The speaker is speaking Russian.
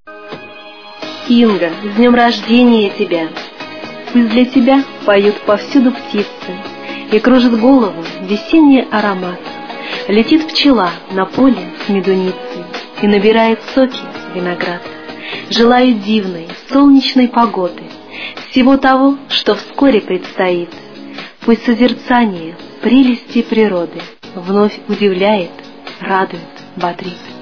Инга, с днем рождения тебя! Пусть для тебя поют повсюду птицы, и кружит голову весенний аромат. Летит пчела на поле с медуницей и набирает соки виноград. Желаю дивной, солнечной погоды, всего того, что вскоре предстоит. Пусть созерцание прелести природы вновь удивляет, радует, бодрит.